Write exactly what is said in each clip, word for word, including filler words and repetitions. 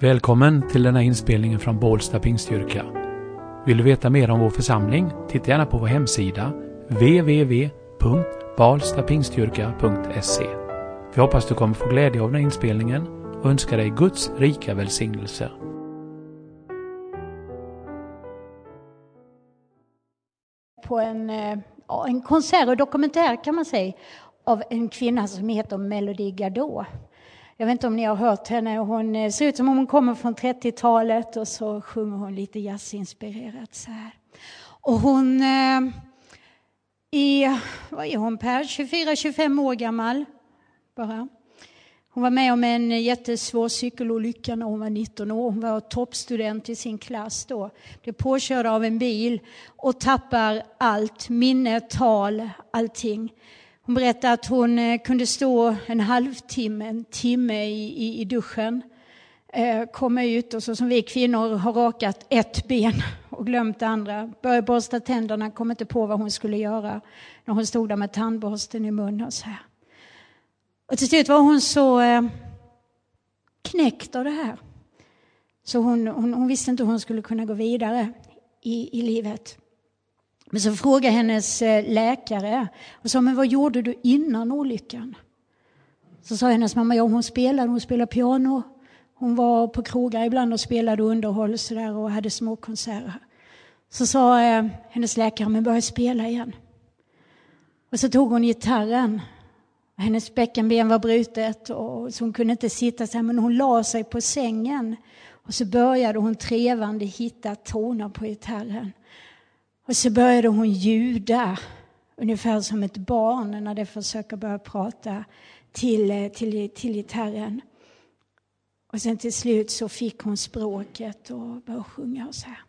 Välkommen till den här inspelningen från Bålsta Pingstkyrka. Vill du veta mer om vår församling? Titta gärna på vår hemsida w w w punkt balstapingstkyrka punkt se. Vi hoppas du kommer få glädje av den här inspelningen och önskar dig Guds rika välsignelse. På en, ja, en konsert och dokumentär kan man säga av en kvinna som heter Melody Gardot. Jag vet inte om ni har hört henne. Hon ser ut som om hon kommer från trettiotalet och så sjunger hon lite jazzinspirerat så här. Och hon eh, är, vad är hon Per? tjugofyra tjugofem år gammal bara. Hon var med om en jättesvår cykelolycka när hon var nitton år. Hon var toppstudent i sin klass då. Blev påkörd av en bil och tappar allt, minne, tal, allting. Hon berättade att hon kunde stå en halvtimme, en timme i, i, i duschen. Eh, komma ut och så som vi kvinnor har rakat ett ben och glömt det andra. Började borsta tänderna, kom inte på vad hon skulle göra när hon stod där med tandborsten i munnen och så här. Och till slut var hon så eh, knäckt av det här. Så hon, hon, hon visste inte hur hon skulle kunna gå vidare i, i livet. Men så frågade hennes läkare och sa, men vad gjorde du innan olyckan? Så sa hennes mamma, ja hon spelade, hon spelade piano. Hon var på krogar ibland och spelade underhåll så där och hade små konserter. Så sa eh, hennes läkare, men börja spela igen. Och så tog hon gitarren. Hennes bäckenben var brutet och så hon kunde inte sitta så här, men hon la sig på sängen. Och så började hon trevande hitta toner på gitarren. Och så började hon ljuda, ungefär som ett barn när det försöker börja prata till, till, till gitarren. Och sen till slut så fick hon språket och började sjunga och så här.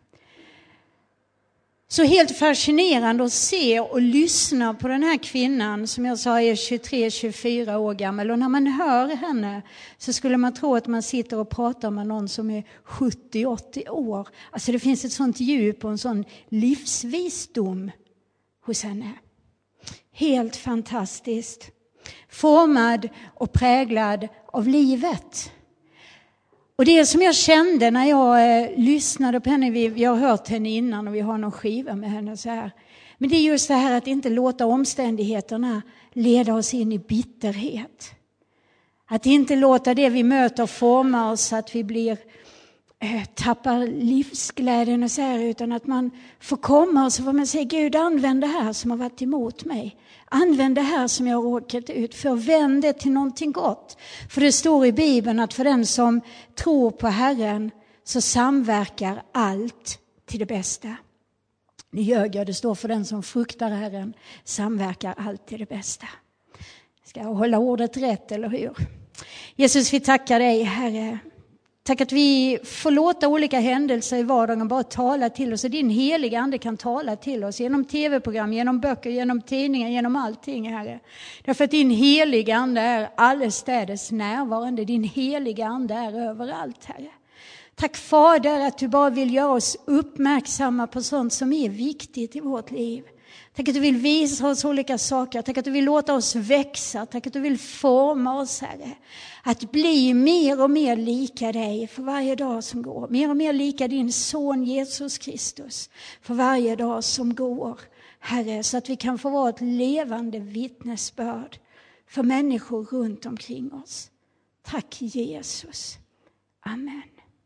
Så helt fascinerande att se och lyssna på den här kvinnan som jag sa är tjugotre tjugofyra år gammal. Och när man hör henne så skulle man tro att man sitter och pratar med någon som är sjuttio åttio år. Alltså det finns ett sånt djup och en sån livsvisdom hos henne. Helt fantastiskt. Formad och präglad av livet. Och det som jag kände när jag eh, lyssnade på henne, vi, vi har hört henne innan och vi har någon skiva med henne så här. Men det är just det här att inte låta omständigheterna leda oss in i bitterhet. Att inte låta det vi möter forma oss så att vi blir, eh, tappar livsglädjen och så här. Utan att man får komma och så får man säga, Gud använd det här som har varit emot mig. Använd det här som jag har råkat ut för. Vänd det till någonting gott. För det står i Bibeln att för den som tror på Herren så samverkar allt till det bästa. Nu ljög jag, det står för den som fruktar Herren samverkar allt till det bästa. Ska jag hålla ordet rätt eller hur? Jesus, vi tackar dig Herre. Tack att vi får låta olika händelser i vardagen bara tala till oss. Och din heliga ande kan tala till oss genom tv-program, genom böcker, genom tidningar, genom allting, Herre. Därför att din heliga ande är allestädes närvarande. Din heliga ande är överallt, Herre. Tack Fader att du bara vill göra oss uppmärksamma på sånt som är viktigt i vårt liv. Tack att du vill visa oss olika saker. Tack att du vill låta oss växa. Tack att du vill forma oss, Herre. Att bli mer och mer lika dig för varje dag som går. Mer och mer lika din son Jesus Kristus för varje dag som går. Herre, så att vi kan få vara ett levande vittnesbörd för människor runt omkring oss. Tack Jesus. Amen.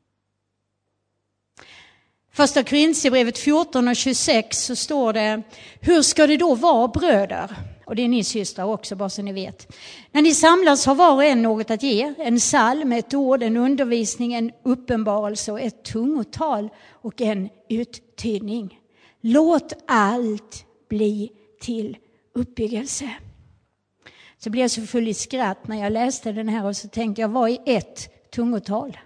Första Korinthierbrevet fjorton och tjugosex så står det, hur ska det då vara bröder? Och det är ni systrar också, bara så ni vet. När ni samlas har var och en något att ge. En psalm, ett ord, en undervisning, en uppenbarelse och ett tungotal och en uttydning. Låt allt bli till uppbyggelse. Så blev jag så full i skratt när jag läste den här och så tänkte jag, vad är ett tungotal?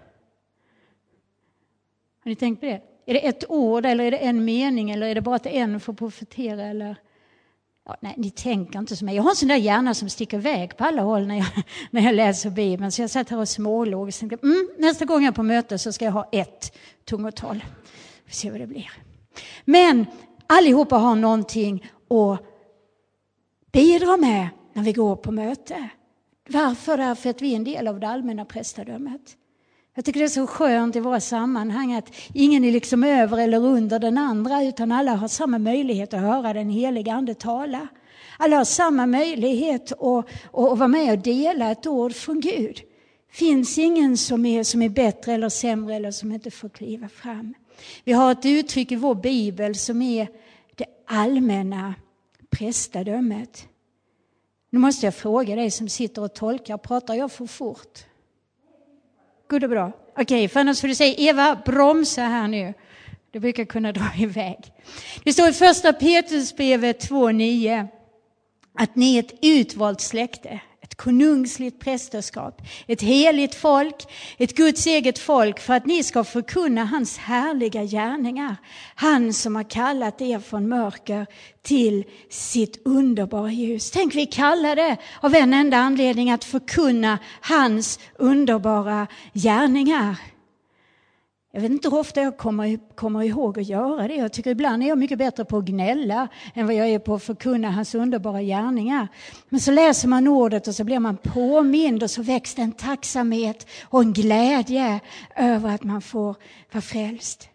Har ni tänkt på det? Är det ett ord eller är det en mening eller är det bara att en får profetera eller... Ja, nej, ni tänker inte som mig. Jag har en sån där hjärna som sticker iväg på alla håll när jag, när jag läser Bibeln. Så jag satt här och smålåg och tänkte, mm, nästa gång jag är på möte så ska jag ha ett tungotal. Vi får se vad det blir. Men allihopa har någonting att bidra med när vi går på möte. Varför? Därför att vi är en del av det allmänna prästadömet. Jag tycker det är så skönt i våra sammanhang att ingen är liksom över eller under den andra, utan alla har samma möjlighet att höra den heliga ande tala. Alla har samma möjlighet att, att, att vara med och dela ett ord från Gud. Finns ingen som är, som är bättre eller sämre eller som inte får kliva fram. Vi har ett uttryck i vår bibel som är det allmänna prästadömet. Nu måste jag fråga dig som sitter och tolkar, pratar jag för fort? God och bra. Okej, okay, för annars får du säga Eva, bromsa här nu. Du brukar kunna dra iväg. Det står i första Petrusbrevet två nio att ni är ett utvalt släkte, ett konungsligt prästerskap, ett heligt folk, ett Guds eget folk, för att ni ska förkunna hans härliga gärningar. Han som har kallat er från mörker till sitt underbara ljus. Tänk, vi kallar det av en enda anledning, att förkunna hans underbara gärningar. Jag vet inte hur ofta jag kommer, kommer ihåg att göra det. Jag tycker ibland är jag mycket bättre på att gnälla än vad jag är på att förkunna hans underbara gärningar. Men så läser man ordet och så blir man påmind och så växer en tacksamhet och en glädje över att man får vara frälst.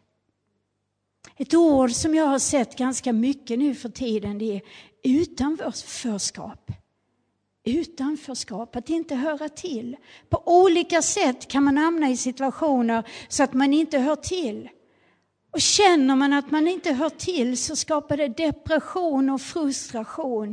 Ett ord som jag har sett ganska mycket nu för tiden, det är utanförskap. Utanförskap, att inte höra till. På olika sätt kan man hamna i situationer så att man inte hör till. Och känner man att man inte hör till så skapar det depression och frustration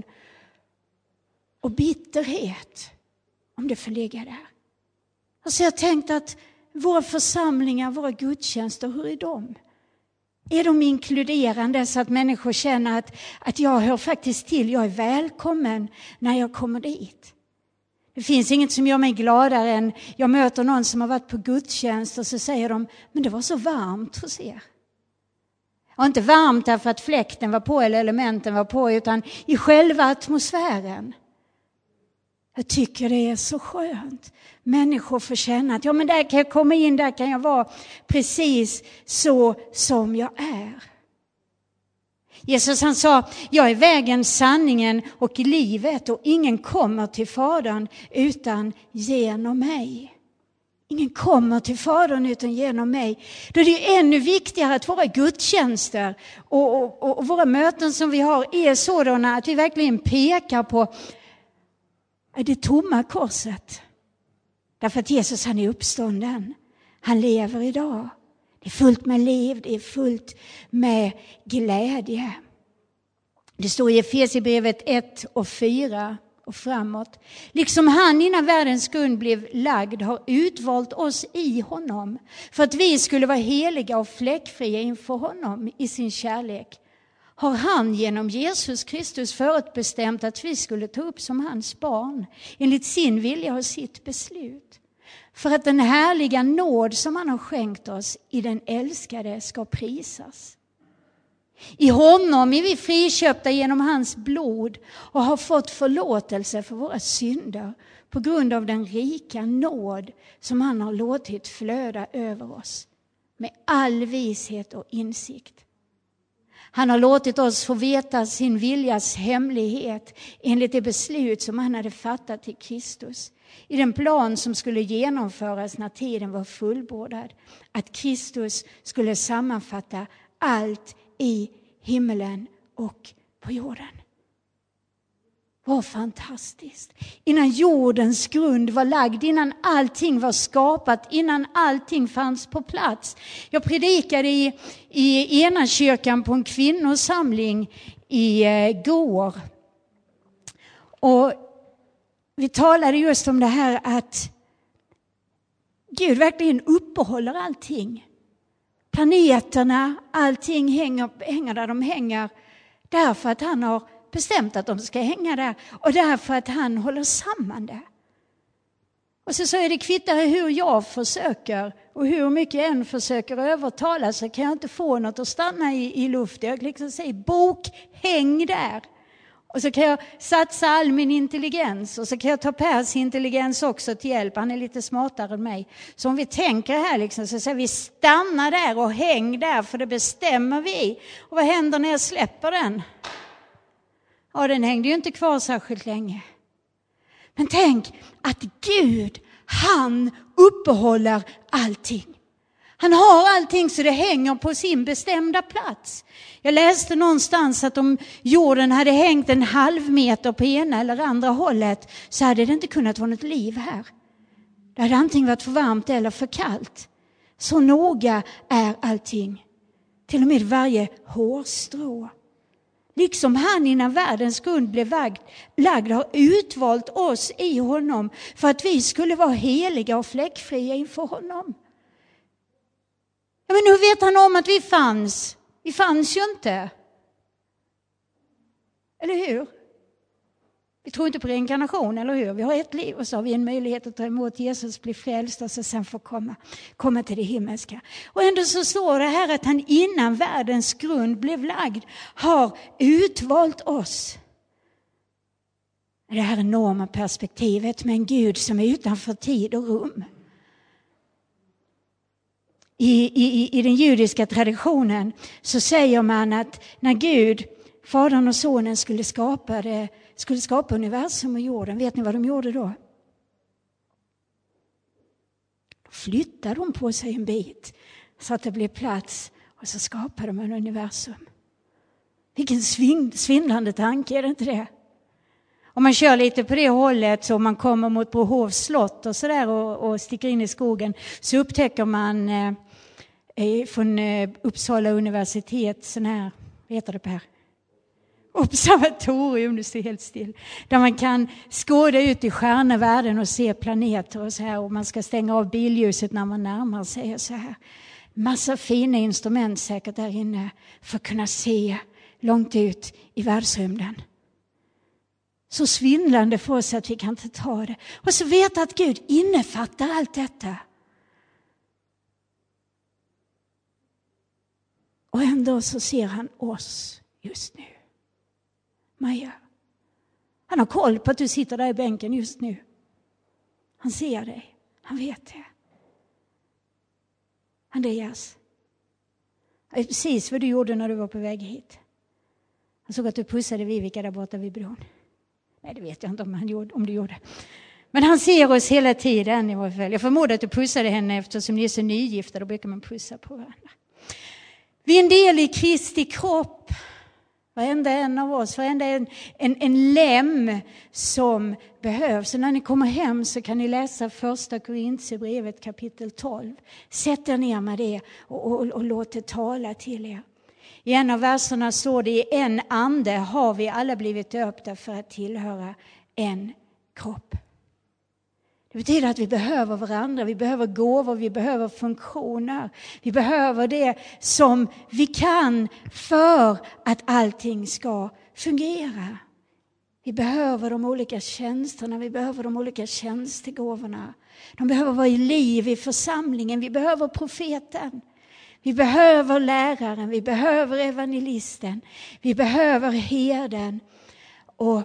och bitterhet om det får ligga där. Och så har jag tänkt att våra församlingar, våra gudstjänster, hur är de? Är de inkluderande så att människor känner att, att jag hör faktiskt till, jag är välkommen när jag kommer dit? Det finns inget som gör mig gladare än jag möter någon som har varit på gudstjänst och så säger de, men det var så varmt hos er. Och inte varmt därför att fläkten var på eller elementen var på, utan i själva atmosfären. Jag tycker det är så skönt. Människor får känna att ja, men där kan jag komma in, där kan jag vara precis så som jag är. Jesus han sa, jag är vägen, sanningen och livet, och ingen kommer till Fadern utan genom mig. Ingen kommer till Fadern utan genom mig. Då är det ännu viktigare att våra gudstjänster och, och, och våra möten som vi har är sådana att vi verkligen pekar på det tomma korset. Därför att Jesus han är uppstånden. Han lever idag. Det är fullt med liv, det är fullt med glädje. Det står i Efesierbrevet ett och fyra och framåt. Liksom han innan världens grund blev lagd har utvalt oss i honom, för att vi skulle vara heliga och fläckfria inför honom i sin kärlek. Har han genom Jesus Kristus förutbestämt att vi skulle ta upp som hans barn enligt sin vilja och sitt beslut. För att den härliga nåd som han har skänkt oss i den älskade ska prisas. I honom är vi friköpta genom hans blod och har fått förlåtelse för våra synder på grund av den rika nåd som han har låtit flöda över oss med all vishet och insikt. Han har låtit oss få veta sin viljas hemlighet enligt det beslut som han hade fattat i Kristus. I den plan som skulle genomföras när tiden var fullbordad. Att Kristus skulle sammanfatta allt i himmelen och på jorden. Vad fantastiskt. Innan jordens grund var lagd, innan allting var skapat, innan allting fanns på plats. Jag predikade i, i ena kyrkan på en kvinnosamling i eh, går. Och vi talade just om det här att Gud verkligen uppehåller allting. Planeterna, allting hänger, hänger där de hänger därför att han har bestämt att de ska hänga där och därför att han håller samman det. Och så, så är det kvittare hur jag försöker och hur mycket jag än försöker övertala, så kan jag inte få något att stanna i, i luften. Jag liksom säger bok, häng där. Och så kan jag satsa all min intelligens och så kan jag ta Pers intelligens också till hjälp. Han är lite smartare än mig. Så om vi tänker här liksom, så säger vi stanna där och häng där, för det bestämmer vi. Och vad händer när jag släpper den? Ja, den hängde ju inte kvar särskilt länge. Men tänk att Gud Han uppehåller allting. Han har allting så det hänger på sin bestämda plats. Jag läste någonstans att om jorden hade hängt en halv meter på ena eller andra hållet så hade det inte kunnat vara något liv här. Det hade antingen varit för varmt eller för kallt. Så noga är allting. Till och med varje hårstrå. Liksom han innan världens grund blev lagd har utvalt oss i honom för att vi skulle vara heliga och fläckfria inför honom. Ja, men hur vet han om att vi fanns? Vi fanns ju inte. Eller hur? Vi tror inte på reinkarnation, eller hur? Vi har ett liv och så har vi en möjlighet att ta emot Jesus, bli frälst och så sen få komma, komma till det himmelska. Och ändå så står det här att han innan världens grund blev lagd har utvalt oss. Det här enorma perspektivet med en Gud som är utanför tid och rum. I, i, I den judiska traditionen så säger man att när Gud, Fadern och Sonen skulle skapa, det, skulle skapa universum och jorden, vet ni vad de gjorde då? Då flyttade de på sig en bit så att det blev plats och så skapade de en universum. Vilken svin, svindlande tanke, är det inte det? Om man kör lite på det hållet så man kommer mot Brohovs slott och sådär och, och sticker in i skogen så upptäcker man eh, från eh, Uppsala universitet sån här, vad heter det Per? Observatorium, det står helt still. Där man kan skåda ut i stjärnevärlden och se planeter och så här. Och man ska stänga av billjuset när man närmar sig och så här. Massa fina instrument säkert där inne för att kunna se långt ut i världsrymden. Så svindlande för oss att vi kan inte ta det. Och så vet att Gud innefattar allt detta. Och ändå så ser han oss just nu. Maja. Han har koll på att du sitter där i bänken just nu. Han ser dig. Han vet det. Andreas. Det är precis vad du gjorde när du var på väg hit. Han såg att du pussade Vivica där borta vid bron. Nej, det vet jag inte om, han gjorde, om du gjorde. Men han ser oss hela tiden i varje fall. Jag förmodar att du pussade henne eftersom ni är så nygifta. Då brukar man pussa på varandra. Vi är en del i Kristi kropp. Varenda en av oss, varenda en, en, en lem som behövs. Så när ni kommer hem så kan ni läsa första Korintierbrevet kapitel tolv. Sätt er ner med det och, och, och låt det tala till er. I en av verserna står det: i en ande har vi alla blivit döpta för att tillhöra en kropp. Det betyder att vi behöver varandra, vi behöver gåvor, vi behöver funktioner. Vi behöver det som vi kan för att allting ska fungera. Vi behöver de olika tjänsterna, vi behöver de olika tjänstegåvorna. De behöver vara i liv i församlingen, vi behöver profeten. Vi behöver läraren, vi behöver evangelisten, vi behöver herden. Och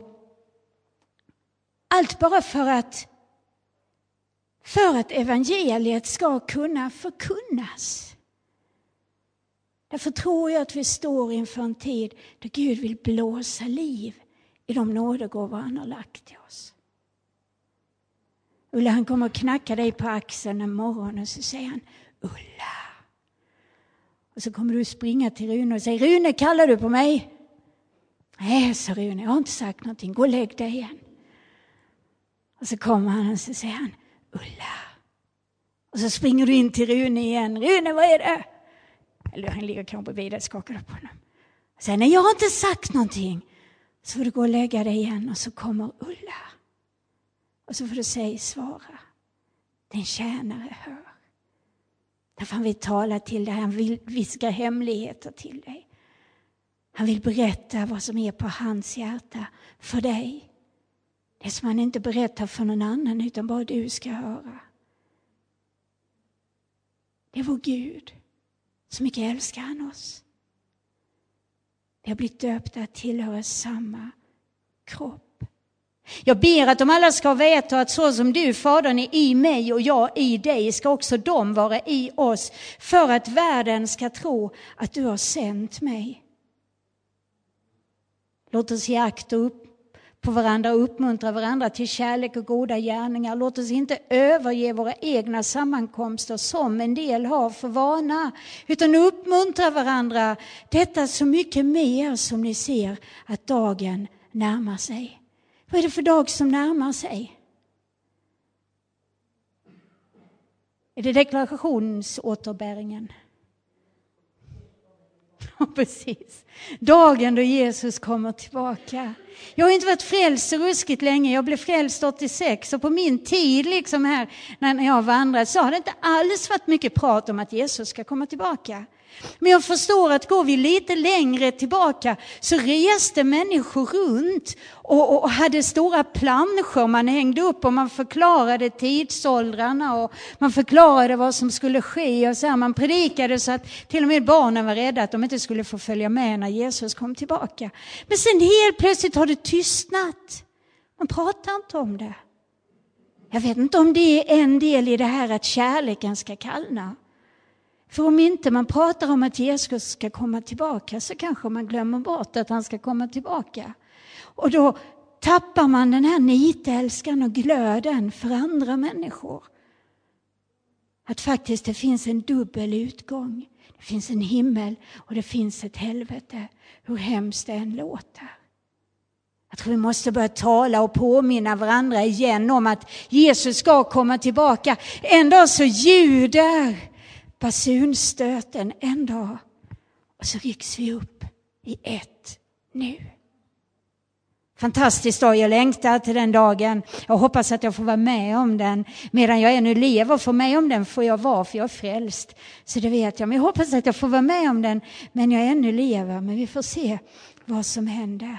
allt bara för att För att evangeliet ska kunna förkunnas. Därför tror jag att vi står inför en tid där Gud vill blåsa liv i de nådegåvor han har lagt till oss. Ulla, han kommer att knacka dig på axeln en morgon och så säger han: Ulla. Och så kommer du springa till Rune och säger: Rune, kallar du på mig? Nej, så Rune, jag har inte sagt någonting. Gå och lägg dig igen. Och så kommer han och så säger han: Ulla. Och så springer du in till Rune igen. Rune, vad är det? Eller han ligger kanske bredvid och skakar upp honom. Och säger: nej, jag har inte sagt någonting. Så får du gå och lägga dig igen och så kommer Ulla. Och så får du säga, svara: din tjänare hör. Därför han vill tala till dig, han vill viska hemligheter till dig. Han vill berätta vad som är på hans hjärta för dig. Det som han inte berättar för någon annan utan bara du ska höra. Det är vår Gud. Så mycket älskar han oss. Vi har blivit döpta att tillhöra samma kropp. Jag ber att de alla ska veta att så som du, Fadern, är i mig och jag i dig, ska också de vara i oss, för att världen ska tro att du har sänt mig. Låt oss ge akt upp på varandra och uppmuntra varandra till kärlek och goda gärningar. Låt oss inte överge våra egna sammankomster som en del har för vana, utan uppmuntra varandra. Detta så mycket mer som ni ser att dagen närmar sig. Vad är det för dag som närmar sig? Är det deklarationsåterbäringen? Ja, precis. Dagen då Jesus kommer tillbaka. Jag har inte varit frälst så ruskigt länge. Jag blev frälst åttiosex och på min tid liksom här när jag vandrade så har det inte alls varit mycket prat om att Jesus ska komma tillbaka. Men jag förstår att går vi lite längre tillbaka så reste människor runt och, och hade stora planscher man hängde upp och man förklarade tidsåldrarna och man förklarade vad som skulle ske och så här, man predikade så att till och med barnen var rädda att de inte skulle få följa med när Jesus kom tillbaka. Men sen helt plötsligt har det tystnat. Man pratar inte om det. Jag vet inte om det är en del i det här att kärleken ska kallna. För om inte man pratar om att Jesus ska komma tillbaka så kanske man glömmer bort att han ska komma tillbaka. Och då tappar man den här nitälskan och glöden för andra människor. Att faktiskt det finns en dubbel utgång. Det finns en himmel och det finns ett helvete. Hur hemskt det än låter. Jag tror vi måste börja tala och påminna varandra igen om att Jesus ska komma tillbaka. En dag så ljuder basunstöten en dag och så rycks vi upp i ett nu. Fantastiskt dag, jag längtar till den dagen. Jag hoppas att jag får vara med om den. Medan jag ännu lever för mig om den får jag vara för jag är frälst. Så det vet jag. Men jag hoppas att jag får vara med om den. Men jag ännu lever. Men vi får se vad som händer.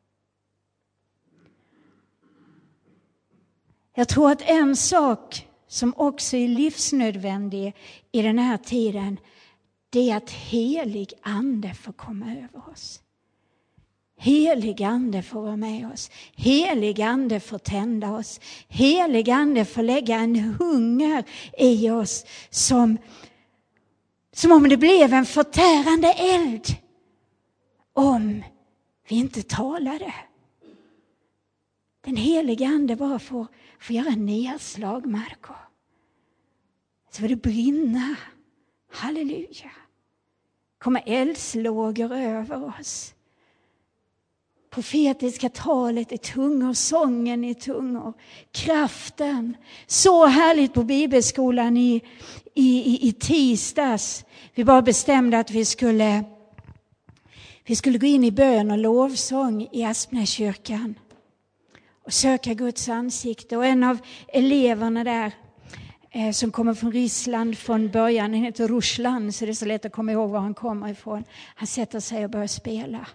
Jag tror att en sak som också är livsnödvändig i den här tiden, det är att helig ande får komma över oss. Helig ande får vara med oss. Helig ande får tända oss. Helig ande får lägga en hunger i oss som, som om det blev en förtärande eld. Om vi inte talade. Den heliga ande bara får, får göra nedslag, Marco. Så får det brinna. Halleluja. Kommer eldslågor över oss. Profetiska talet i tungor, sången i tungor, kraften. Så härligt på bibelskolan i, i, i, i tisdags. Vi bara bestämde att vi skulle, vi skulle gå in i bön och lovsång i Aspnäskyrkan. Och söka Guds ansikte. Och en av eleverna där eh, som kommer från Ryssland från början, han heter Ruslan, så det är så lätt att komma ihåg var han kommer ifrån. Han sätter sig och börjar spela.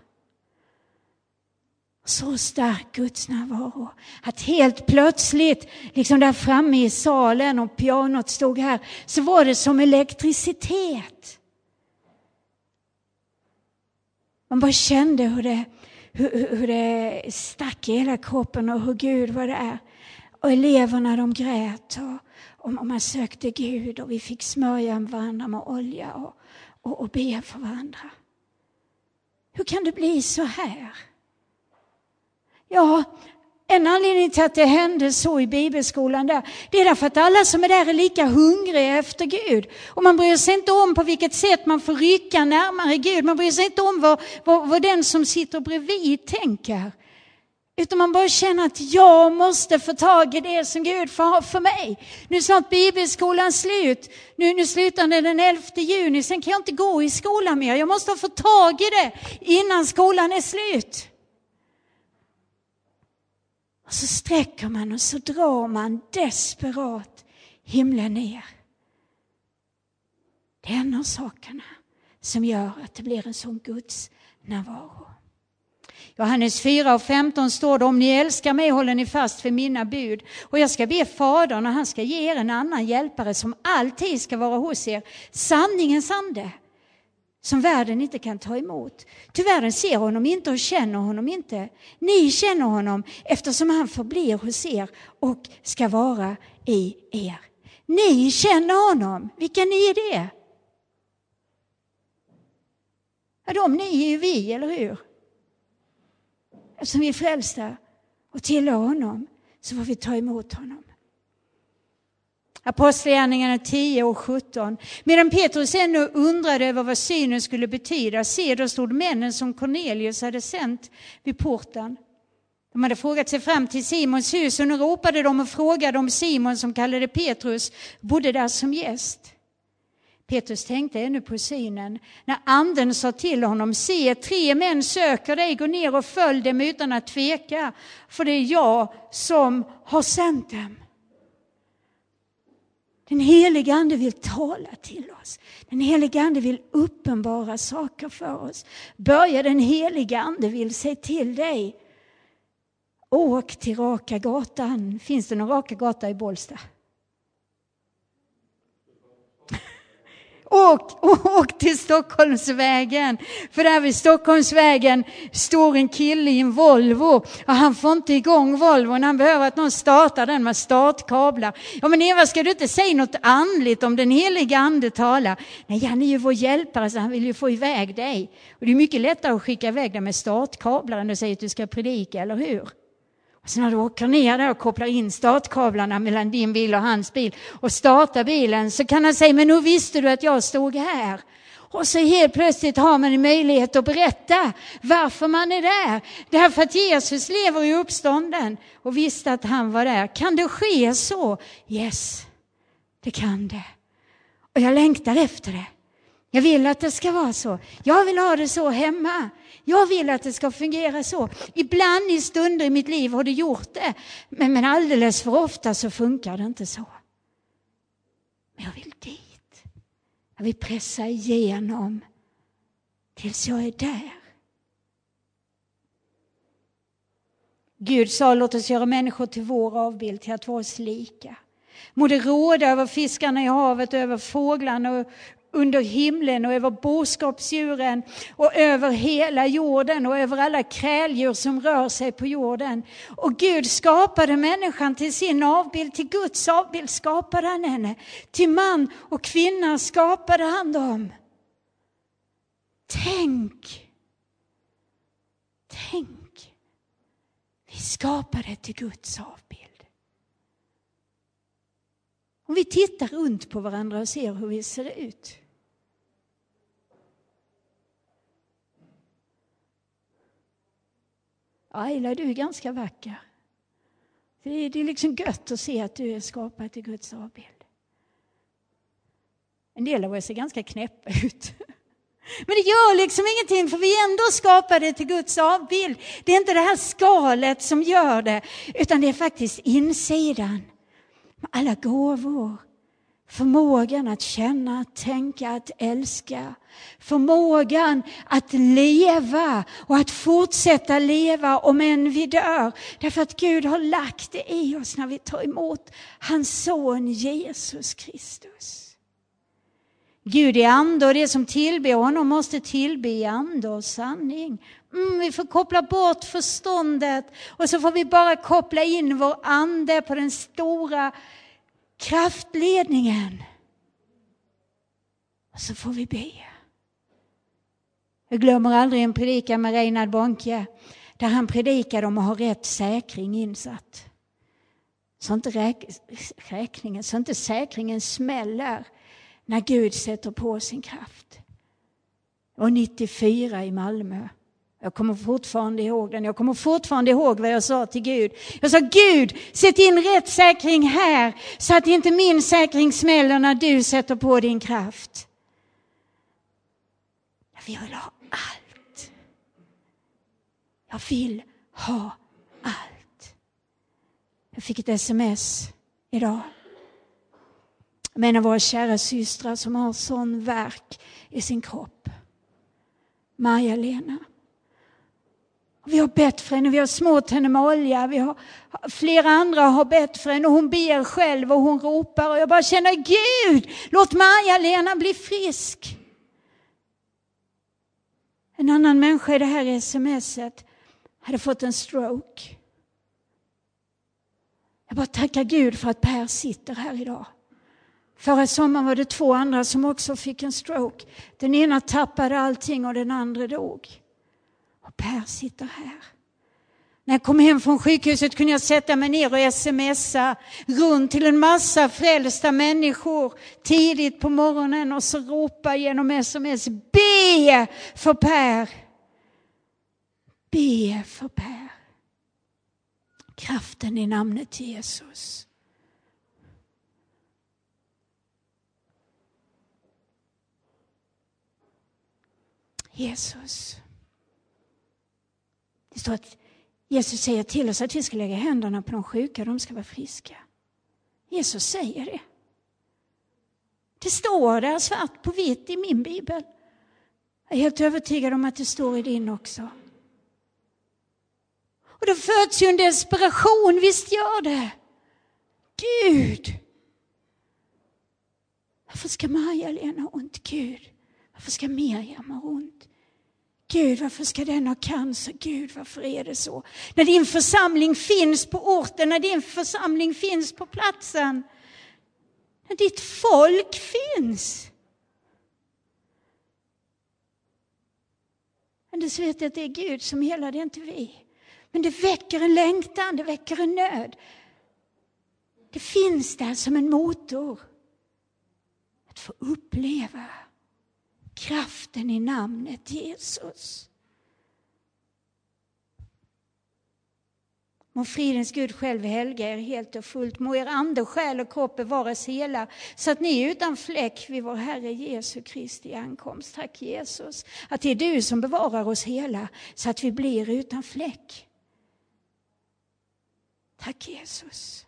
Så stark Guds närvaro. Att helt plötsligt, liksom där framme i salen och pianot stod här, så var det som elektricitet. Man bara kände hur det, hur, hur det stack i hela kroppen och hur Gud var där. Och eleverna de grät och, och man sökte Gud och vi fick smörja varandra med olja och, och, och be för varandra. Hur kan det bli så här? Ja, en anledning till att det hände så i bibelskolan där, det är därför att alla som är där är lika hungriga efter Gud. Och man bryr sig inte om på vilket sätt man får rycka närmare Gud. Man bryr sig inte om vad, vad, vad den som sitter bredvid tänker. Utan man bara känner att jag måste få tag i det som Gud får ha för mig. Nu är snart bibelskolan slut. Nu, nu slutar den den elfte juni. Sen kan jag inte gå i skolan mer. Jag måste få tag i det innan skolan är slut. Och så sträcker man och så drar man desperat himlen ner. Det är en av sakerna som gör att det blir en sån Guds närvaro. Johannes fyra och femton står det: om ni älskar mig håller ni fast för mina bud. Och jag ska be Fadern och han ska ge er en annan hjälpare som alltid ska vara hos er. Sanningens ande. Som världen inte kan ta emot. Ty världen ser honom inte och känner honom inte. Ni känner honom eftersom han förblir hos er och ska vara i er. Ni känner honom. Vilka ni är det? Ja, de ni är ju vi, eller hur? Eftersom vi är frälsta. och tillhör honom, så får vi ta emot honom. Apostlagärningarna tio och sjutton. Medan Petrus ännu undrade över vad synen skulle betyda, se, då stod männen som Cornelius hade sänt vid porten. De hade frågat sig fram till Simons hus, och nu ropade de och frågade om Simon, som kallade Petrus, bodde där som gäst. Petrus tänkte ännu på synen, när anden sa till honom, se, tre män söker dig, gå ner och följ dem utan att tveka, för det är jag som har sänt dem. Den heliga ande vill tala till oss. Den heliga ande vill uppenbara saker för oss. Börja den heliga ande vill säga till dig, åk till Raka gatan. Finns det någon Raka gata i Bålsta? Åk, åk till Stockholmsvägen. För där vid Stockholmsvägen står en kille i en Volvo. Och han får inte igång Volvon. Han behöver att någon startar den med startkablar. Ja, men Eva, ska du inte säga något andligt om den heliga ande talar? Nej, han är ju vår hjälpare, så han vill ju få iväg dig. Och det är mycket lättare att skicka iväg dig med startkablar än att säga att du ska predika, eller hur? Och sen när du åker ner där och kopplar in startkablarna mellan din bil och hans bil och startar bilen, så kan han säga, men hur visste du att jag stod här? Och så helt plötsligt har man en möjlighet att berätta varför man är där. Därför att Jesus lever i uppstånden och visste att han var där. Kan det ske så? Yes, det kan det. Och jag längtar efter det. Jag vill att det ska vara så. Jag vill ha det så hemma. Jag vill att det ska fungera så. Ibland i stunder i mitt liv har det gjort det. Men, men alldeles för ofta så funkar det inte så. Men jag vill dit. Jag vill pressa igenom tills jag är där. Gud sa, låt oss göra människor till vår avbild, till att vara oss lika. Må det råda över fiskarna i havet, över fåglarna och under himlen och över boskapsdjuren och över hela jorden och över alla kräldjur som rör sig på jorden. Och Gud skapade människan till sin avbild, till Guds avbild skapade han henne. Till man och kvinna skapade han dem. Tänk, tänk, vi skapade till Guds avbild. Om vi tittar runt på varandra och ser hur vi ser ut. Ayla, du är ganska vacker. Det är, det är liksom gött att se att du är skapad till Guds avbild. En del av oss ser ganska knäppa ut. Men det gör liksom ingenting, för vi är ändå skapade till Guds avbild. Det är inte det här skalet som gör det, utan det är faktiskt insidan. Alla gåvor, förmågan att känna, att tänka, att älska, förmågan att leva och att fortsätta leva om än vi dör. Därför att Gud har lagt det i oss när vi tar emot hans son Jesus Kristus. Gud är ande, och det som tillber honom måste tillbe i ande och sanning. Mm, vi får koppla bort förståndet och så får vi bara koppla in vår ande på den stora kraftledningen. Och så får vi be. Jag glömmer aldrig en predikan med Reinhard Bonke, där han predikade om att ha rätt säkring insatt. Så inte räk- räkningen, så inte säkringen smäller när Gud sätter på sin kraft. Och nittiofyra i Malmö. Jag kommer fortfarande ihåg den. Jag kommer fortfarande ihåg vad jag sa till Gud. Jag sa, Gud, sätt in rätt säkring här, så att inte min säkring smäller när du sätter på din kraft. Jag vill ha allt. Jag vill ha allt. Jag fick ett sms idag. En av våra kära systrar som har sån verk i sin kropp. Maja-Lena. Vi har bett för henne, vi har smort henne med olja. Vi har, flera andra har bett för henne och hon ber själv och hon ropar. Och jag bara känner, Gud, låt Maja-Lena bli frisk. En annan människa i det här smset hade fått en stroke. Jag bara tackar Gud för att Per sitter här idag. Förra sommaren var det två andra som också fick en stroke. Den ena tappade allting och den andra dog. Och Per sitter här. När jag kom hem från sjukhuset kunde jag sätta mig ner och smsa runt till en massa frälsta människor tidigt på morgonen och så ropa genom sms: be för Per. Be för Per. Kraften i namnet Jesus. Jesus. Det står att Jesus säger till oss att vi ska lägga händerna på de sjuka, de ska vara friska. Jesus säger det. Det står där svart på vitt i min bibel. Jag är helt övertygad om att det står i din också. Och då föds ju en desperation, visst gör det. Gud! Varför ska Maja-Lena ha ont? Gud, varför ska Miriam ha ont? Gud, varför ska den ha cancer? Gud, varför är det så? När din församling finns på orten, när din församling finns på platsen, när ditt folk finns. Men så vet jag att det är Gud som helar, det är inte vi. Men det väcker en längtan, det väcker en nöd. Det finns där som en motor. Att få uppleva kraften i namnet Jesus. Må fridens Gud själv helga er helt och fullt. Må er ande, själ och kropp bevaras hela. Så att ni är utan fläck vid vår Herre Jesu Kristi ankomst. Tack Jesus. Att det är du som bevarar oss hela. Så att vi blir utan fläck. Tack Jesus.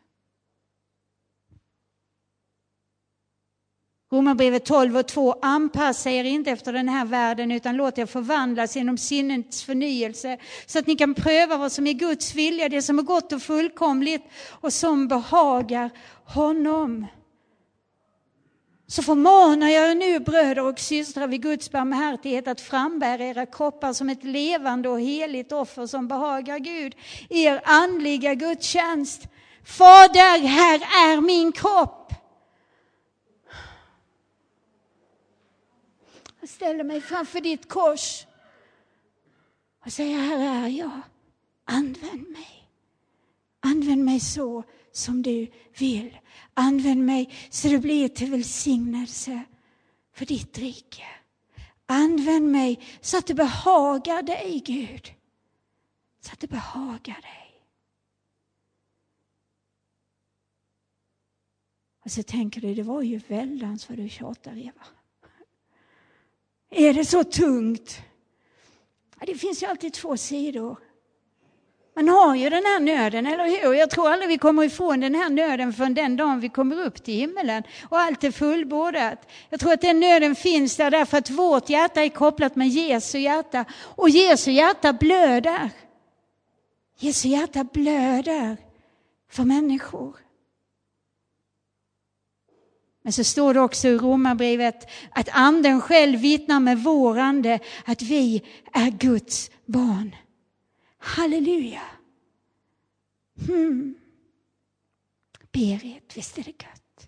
Romarbrevet tolv och två. Anpassa er inte efter den här världen utan låt er förvandlas genom sinnets förnyelse. Så att ni kan pröva vad som är Guds vilja, det som är gott och fullkomligt och som behagar honom. Så förmanar jag er nu bröder och systrar vid Guds barmhärtighet att frambära era kroppar som ett levande och heligt offer som behagar Gud. Er andliga gudstjänst. Fader, här är min kropp. Jag ställer mig framför ditt kors och säger: här är jag. Använd mig. Använd mig så som du vill. Använd mig så det blir till välsignelse för ditt rike. Använd mig så att det behagar dig, Gud. Så att det behagar dig. Och så tänker du, det var ju väldans vad du tjatar, Eva. Är det så tungt? Ja, det finns ju alltid två sidor. Man har ju den här nöden, eller hur? Jag tror aldrig vi kommer ifrån den här nöden förrän den dagen vi kommer upp till himmelen. Och allt är fullbordat. Jag tror att den nöden finns där därför att vårt hjärta är kopplat med Jesu hjärta. Och Jesu hjärta blöder. Jesu hjärta blöder för människor. Men så står det också i Romarbrevet att anden själv vittnar med vår ande att vi är Guds barn. Halleluja. Hmm. Berit, visst är det gött.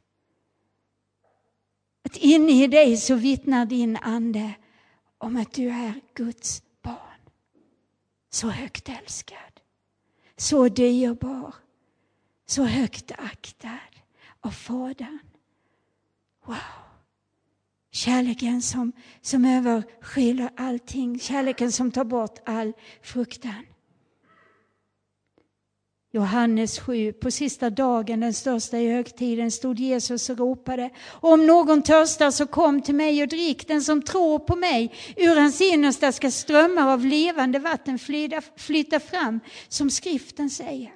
Att inne i dig så vittnar din ande om att du är Guds barn. Så högt älskad. Så dyrbar. Så högt aktad av Fadern. Wow. Kärleken som, som överskyller allting. Kärleken som tar bort all fruktan. Johannes sju, på sista dagen, den största i högtiden, stod Jesus och ropade: om någon törstar så kom till mig och drick. Den som tror på mig, ur hans innersta ska strömmar av levande vatten flyta, flyta fram, som skriften säger.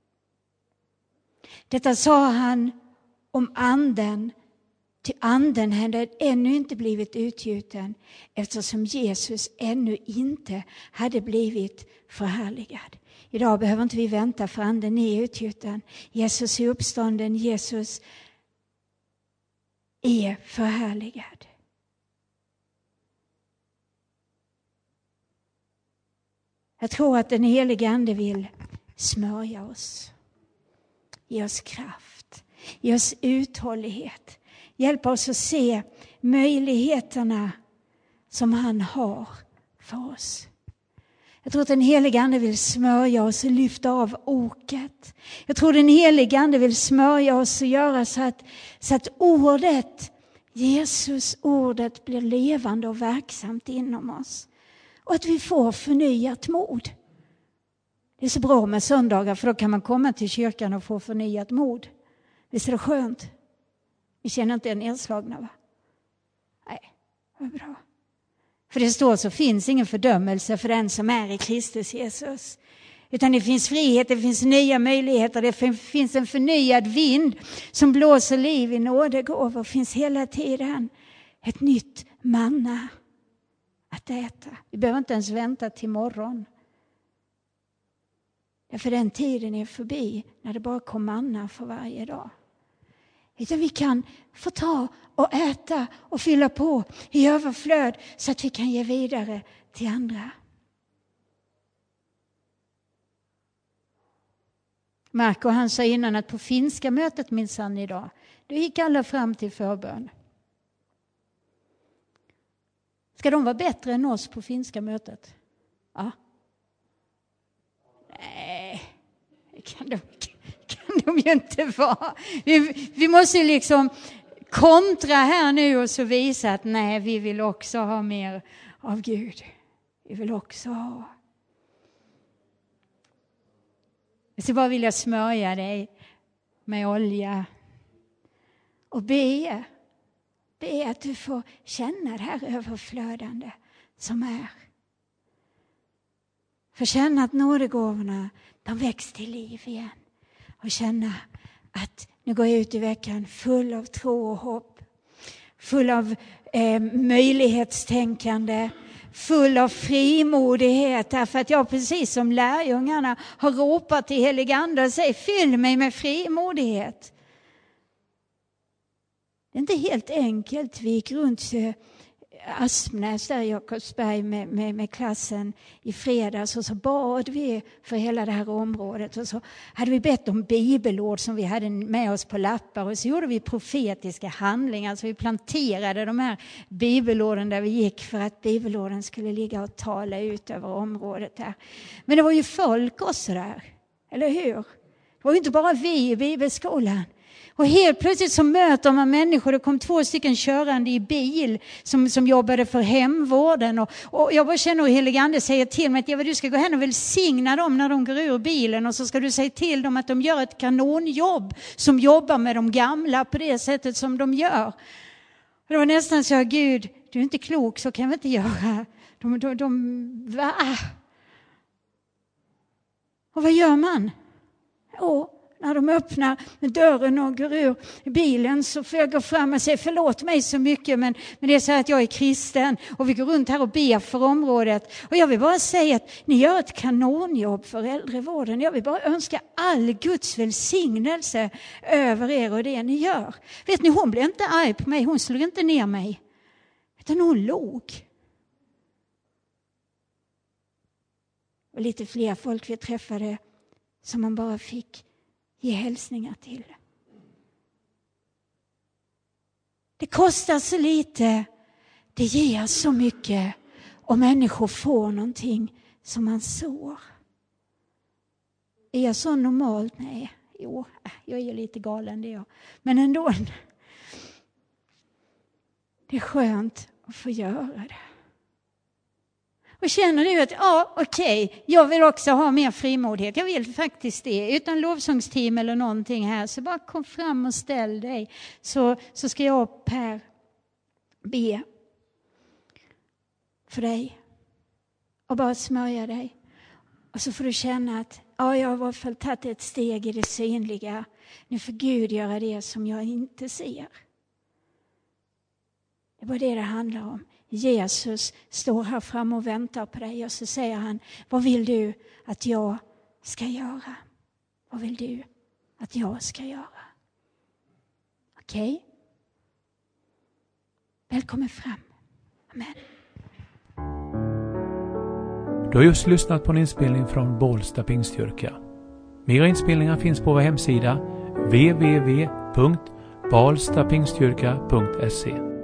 Detta sa han om anden. Till anden hade ännu inte blivit utgjuten eftersom Jesus ännu inte hade blivit förhärligad. Idag behöver inte vi vänta för anden är utgjuten. Jesus är uppstånden, Jesus är förhärligad. Jag tror att den helige ande vill smörja oss. Ge oss kraft, ge oss uthållighet. Hjälpa oss att se möjligheterna som han har för oss. Jag tror att den helige Ande vill smörja oss och lyfta av oket. Jag tror att den helige Ande vill smörja oss och göra så att, så att ordet, Jesus ordet blir levande och verksamt inom oss. Och att vi får förnyat mod. Det är så bra med söndagar för då kan man komma till kyrkan och få förnyat mod. Visst är det skönt? Vi känner inte en nedslagna, va? Nej, vad bra. För det står så finns ingen fördömelse för den som är i Kristus Jesus. Utan det finns frihet, det finns nya möjligheter, det finns en förnyad vind som blåser liv i nådegåvor. Det finns hela tiden ett nytt manna att äta. Vi behöver inte ens vänta till morgon. För den tiden är förbi när det bara kom manna för varje dag. Utan vi kan få ta och äta och fylla på i överflöd så att vi kan ge vidare till andra. Marco han sa innan att på finska mötet minsann idag, då gick alla fram till förbön. Ska de vara bättre än oss på finska mötet? Ja. Nej, det kan de, kan de ju inte vara. Vi, vi måste liksom kontra här nu och så visa att nej, vi vill också ha mer av Gud. Vi vill också ha. Så bara vill jag smörja dig med olja och be. Be att du får känna det här överflödande som är. För känna att nådegåvorna, de väcks till liv igen. Och känna att nu går jag ut i veckan full av tro och hopp. Full av eh, möjlighetstänkande. Full av frimodighet. Därför att jag precis som lärjungarna har ropat till helig ande och säger fyll mig med frimodighet. Det är inte helt enkelt. Vi gick runt Aspnäs där i Jakobsberg med, med, med klassen i fredags och så bad vi för hela det här området och så hade vi bett om bibelord som vi hade med oss på lappar och så gjorde vi profetiska handlingar så vi planterade de här bibelorden där vi gick för att bibelorden skulle ligga och tala ut över området där. Men det var ju folk också där, eller hur? Det var ju inte bara vi i bibelskolan. Och helt plötsligt så möter man människor. Det kom två stycken körande i bil som, som jobbade för hemvården. Och, och jag bara känner hur helig ande säger till mig att ja, du ska gå hem och välsigna dem när de går ur bilen. Och så ska du säga till dem att de gör ett kanonjobb som jobbar med de gamla på det sättet som de gör. Och det var nästan så att Gud, du är inte klok, så kan vi inte göra. De, de, de, va? Och vad gör man? Jo. När de öppnar dörren och går ur bilen så får jag gå fram och säga förlåt mig så mycket men, men det är så att jag är kristen och vi går runt här och ber för området. Och jag vill bara säga att ni gör ett kanonjobb för äldrevården. Jag vill bara önska all Guds välsignelse över er och det ni gör. Vet ni, hon blev inte arg på mig, hon slog inte ner mig. Utan hon log. Och lite fler folk vi träffade som man bara fick ge hälsningar till. Det kostar så lite. Det ger så mycket. Och människor får någonting som man sår. Är jag så normalt? Nej. Jo, jag är lite galen det jag. Men ändå. Det är skönt att få göra det. Och känner du att ja, okej, okay, jag vill också ha mer frimodighet. Jag vill faktiskt det. Utan lovsångsteam eller någonting här. Så bara kom fram och ställ dig. Så, så ska jag och Per be för dig. Och bara smörja dig. Och så får du känna att ja, jag har i alla fall tagit ett steg i det synliga. Nu får Gud göra det som jag inte ser. Det var det det handlar om. Jesus står här fram och väntar på dig och så säger han, vad vill du att jag ska göra? Vad vill du att jag ska göra? Okej? Okay? Välkommen fram. Amen. Du har just lyssnat på en inspelning från Bålsta Pingstkyrka. Mera inspelningar finns på vår hemsida w w w punkt bålsta pingstkyrka punkt se.